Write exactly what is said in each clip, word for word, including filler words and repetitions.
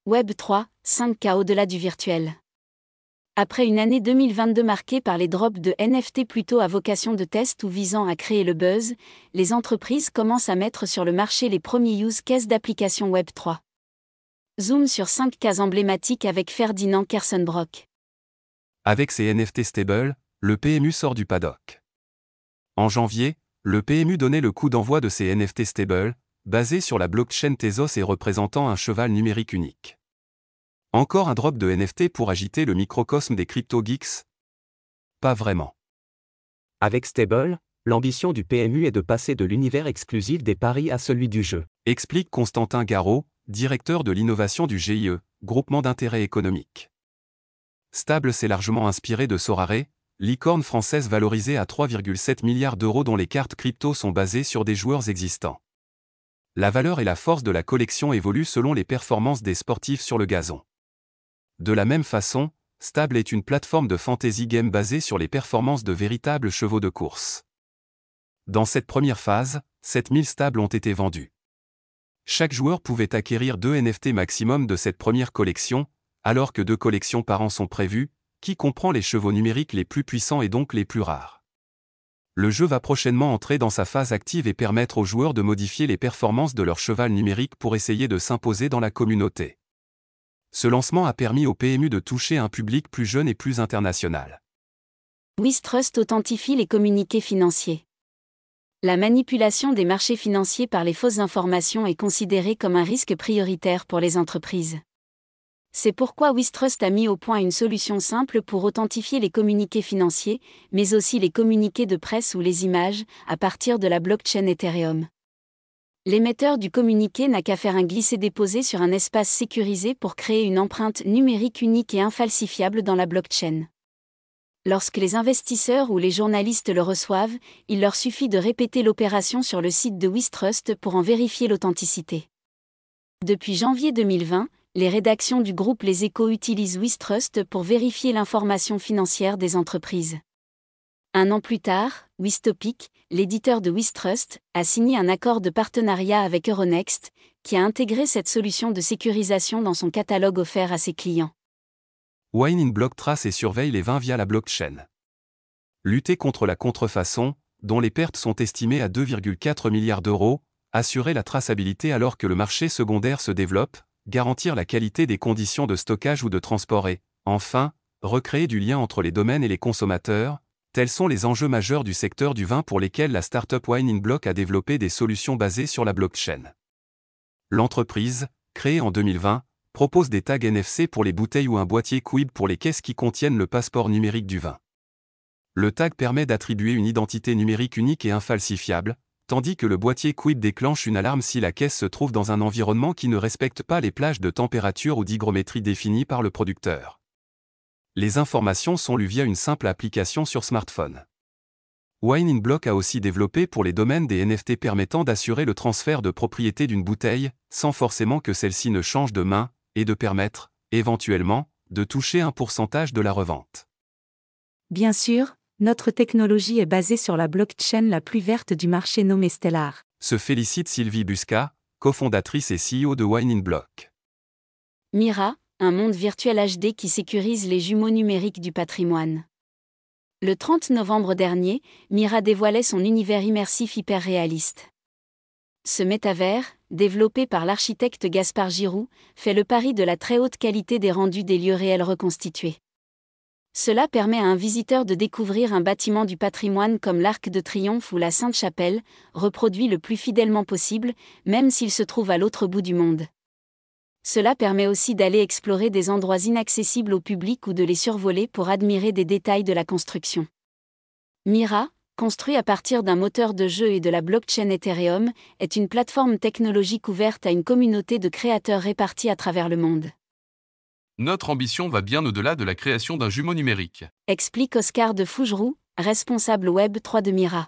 Web trois, cinq K au-delà du virtuel. Après une année deux mille vingt-deux marquée par les drops de N F T plutôt à vocation de test ou visant à créer le buzz, les entreprises commencent à mettre sur le marché les premiers use cases d'applications Web trois. Zoom sur cinq cases emblématiques avec Ferdinand Kersenbrock. Avec ses N F T stables, le P M U sort du paddock. En janvier, le P M U donnait le coup d'envoi de ses N F T stables, basés sur la blockchain Tezos et représentant un cheval numérique unique. Encore un drop de N F T pour agiter le microcosme des crypto-geeks? Pas vraiment. Avec Stable, l'ambition du P M U est de passer de l'univers exclusif des paris à celui du jeu. Explique Constantin Garot, directeur de l'innovation du G I E, groupement d'intérêt économique. Stable s'est largement inspiré de Sorare, licorne française valorisée à trois virgule sept milliards d'euros dont les cartes crypto sont basées sur des joueurs existants. La valeur et la force de la collection évoluent selon les performances des sportifs sur le gazon. De la même façon, Stable est une plateforme de fantasy game basée sur les performances de véritables chevaux de course. Dans cette première phase, sept mille stables ont été vendus. Chaque joueur pouvait acquérir deux N F T maximum de cette première collection, alors que deux collections par an sont prévues, qui comprend les chevaux numériques les plus puissants et donc les plus rares. Le jeu va prochainement entrer dans sa phase active et permettre aux joueurs de modifier les performances de leur cheval numérique pour essayer de s'imposer dans la communauté. Ce lancement a permis au P M U de toucher un public plus jeune et plus international. WizTrust authentifie les communiqués financiers. La manipulation des marchés financiers par les fausses informations est considérée comme un risque prioritaire pour les entreprises. C'est pourquoi WizTrust a mis au point une solution simple pour authentifier les communiqués financiers, mais aussi les communiqués de presse ou les images, à partir de la blockchain Ethereum. L'émetteur du communiqué n'a qu'à faire un glisser-déposer sur un espace sécurisé pour créer une empreinte numérique unique et infalsifiable dans la blockchain. Lorsque les investisseurs ou les journalistes le reçoivent, il leur suffit de répéter l'opération sur le site de WizTrust pour en vérifier l'authenticité. Depuis janvier deux mille vingt, les rédactions du groupe Les Échos utilisent WizTrust pour vérifier l'information financière des entreprises. Un an plus tard, Wiztopic, l'éditeur de WizTrust, a signé un accord de partenariat avec Euronext, qui a intégré cette solution de sécurisation dans son catalogue offert à ses clients. Wine in Block trace et surveille les vins via la blockchain. Lutter contre la contrefaçon, dont les pertes sont estimées à deux virgule quatre milliards d'euros, assurer la traçabilité alors que le marché secondaire se développe, garantir la qualité des conditions de stockage ou de transport et, enfin, recréer du lien entre les domaines et les consommateurs, tels sont les enjeux majeurs du secteur du vin pour lesquels la start-up Wine in Block a développé des solutions basées sur la blockchain. L'entreprise, créée en deux mille vingt, propose des tags N F C pour les bouteilles ou un boîtier Quib pour les caisses qui contiennent le passeport numérique du vin. Le tag permet d'attribuer une identité numérique unique et infalsifiable, tandis que le boîtier Quib déclenche une alarme si la caisse se trouve dans un environnement qui ne respecte pas les plages de température ou d'hygrométrie définies par le producteur. Les informations sont lues via une simple application sur smartphone. Wine in Block a aussi développé pour les domaines des N F T permettant d'assurer le transfert de propriété d'une bouteille, sans forcément que celle-ci ne change de main, et de permettre, éventuellement, de toucher un pourcentage de la revente. Bien sûr, notre technologie est basée sur la blockchain la plus verte du marché nommée Stellar. Se félicite Sylvie Busca, cofondatrice et C E O de Wine in Block. Mira, un monde virtuel H D qui sécurise les jumeaux numériques du patrimoine. Le trente novembre dernier, Mira dévoilait son univers immersif hyper-réaliste. Ce métavers, développé par l'architecte Gaspard Giroux, fait le pari de la très haute qualité des rendus des lieux réels reconstitués. Cela permet à un visiteur de découvrir un bâtiment du patrimoine comme l'Arc de Triomphe ou la Sainte-Chapelle, reproduit le plus fidèlement possible, même s'il se trouve à l'autre bout du monde. Cela permet aussi d'aller explorer des endroits inaccessibles au public ou de les survoler pour admirer des détails de la construction. Mira, construit à partir d'un moteur de jeu et de la blockchain Ethereum, est une plateforme technologique ouverte à une communauté de créateurs répartis à travers le monde. Notre ambition va bien au-delà de la création d'un jumeau numérique. Explique Oscar de Fougeroux, responsable Web trois de Mira.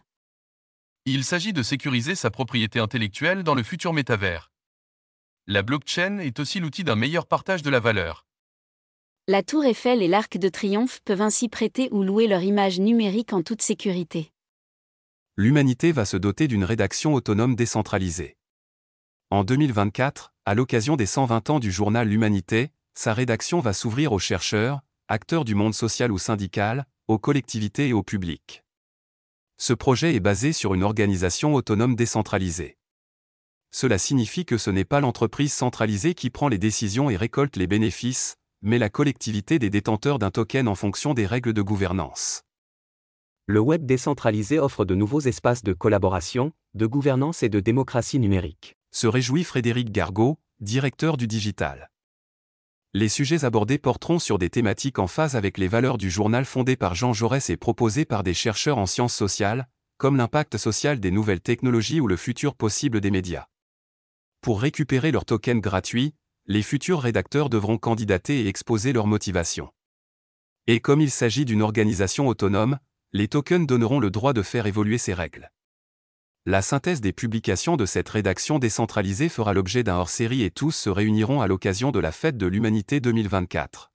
Il s'agit de sécuriser sa propriété intellectuelle dans le futur métavers. La blockchain est aussi l'outil d'un meilleur partage de la valeur. La Tour Eiffel et l'Arc de Triomphe peuvent ainsi prêter ou louer leur image numérique en toute sécurité. L'humanité va se doter d'une rédaction autonome décentralisée. En deux mille vingt-quatre, à l'occasion des cent vingt ans du journal L'Humanité, sa rédaction va s'ouvrir aux chercheurs, acteurs du monde social ou syndical, aux collectivités et au public. Ce projet est basé sur une organisation autonome décentralisée. Cela signifie que ce n'est pas l'entreprise centralisée qui prend les décisions et récolte les bénéfices, mais la collectivité des détenteurs d'un token en fonction des règles de gouvernance. Le web décentralisé offre de nouveaux espaces de collaboration, de gouvernance et de démocratie numérique. Se réjouit Frédéric Gargaud, directeur du digital. Les sujets abordés porteront sur des thématiques en phase avec les valeurs du journal fondé par Jean Jaurès et proposé par des chercheurs en sciences sociales, comme l'impact social des nouvelles technologies ou le futur possible des médias. Pour récupérer leur token gratuit, les futurs rédacteurs devront candidater et exposer leurs motivations. Et comme il s'agit d'une organisation autonome, les tokens donneront le droit de faire évoluer ces règles. La synthèse des publications de cette rédaction décentralisée fera l'objet d'un hors-série et tous se réuniront à l'occasion de la Fête de l'Humanité deux mille vingt-quatre.